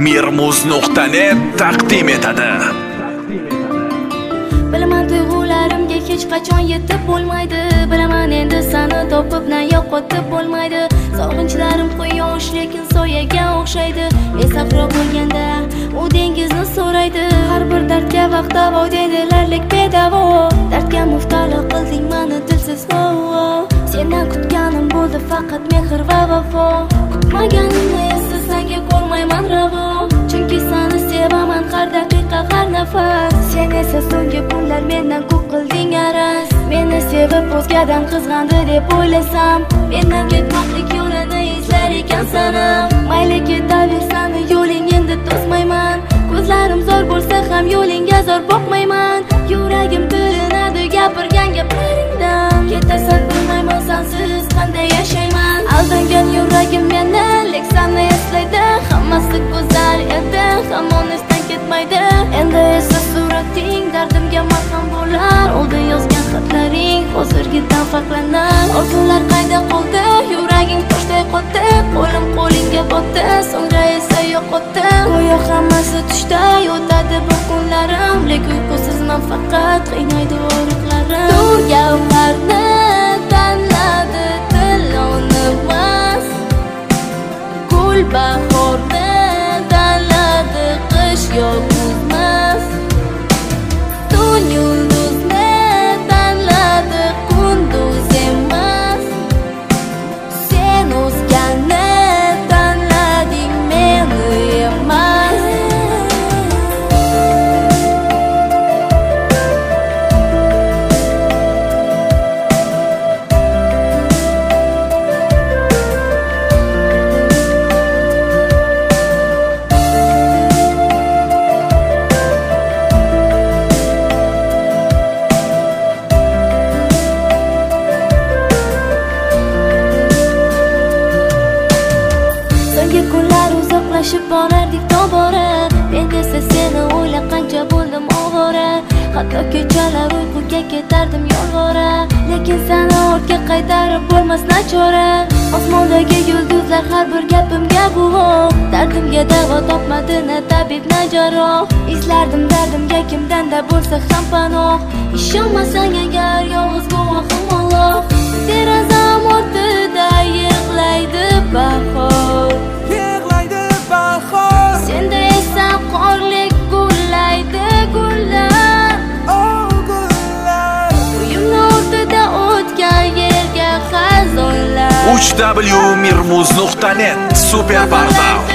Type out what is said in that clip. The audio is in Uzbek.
Mirmuz.net taqdim etadi. Bilaman tuyg'ularimga hech qachon yetib bo'lmaydi. Bilaman endi seni topib na yo'qotib bo'lmaydi. Sog'inchlarim quyosh lekin soyaga o'xshaydi. Men sahro bo'lganda u dengizni so'raydi. Har bir dardga vaqt davo dedilarlik bedavo. Dardga muftalo qilding meni dilsiz vo. Sendan kutganim bo'ldi faqat mehr va vafo. Kutmaganimni esa senga ko'rmayman ravo. Chunki seni sevaman har daqiqa har nafas. Sen esa so'nggi kunlar mendan ko'p qilding araz. Meni sevib o'zgadan qizg'andi deb o'ylasam, mendan ketmoqlik yo'lini izlar ekan sanam. Mayli ketaversan yo'ling endi to'smayman. Ko'zlarim zo'r bo'lsa ham yo'lingga zo'r boqmayman. Yuragim tilinadi gapirgan gaplaringdan. Ketasan bilmayman sensiz qanday yashayman. Aldangan yuragim meni lek seni eslaydi. Hammasi go'zal edi, hamon esdan ketmaydi. Endi esa surating dardimga malham bo'lar. Oldin yozgan xatlaring hozirgidan farqlanar. Orzular qayda qoldi? Yuraging toshday qotdi. Qo'lim qo'lingga botdi, so'ngra esa yo'qotdi. Go'yo hammasi tushday o'tadi bu kunlarim, lek uyqusizman faqat qiynaydi og'riqlarim. Turganlarni tanladi dil onmas, gul bahorni tanladi qish yolg'izmas. Tun yulduzni tanladi kunduz emas. Sen o'zganni tanlading meni emas. Kunlar uzoqlashib borardik tobora. Men esa seni o'ylab qancha bo'ldim ovora. Hatto kechalar uyquga ketardim yolvora. Lekin seni ortga qaytarib bo'lmas nachora. Osmondagi yulduzlar har bir gapimga guvoh. Dardimga davo topmadi na tabib na jarroh. Izlardim dardimga kimdanda bo'lsa ham panoh. Ishonmasang agar yolg'iz guvohim Alloh. Derazam ortida yig'laydi bahor. Senda esa qorlik gullaydi gullar. Oh gullar. Uyimni o'rtada o'tgan yerga xazonlar. 3W Mirmuz.net super portal.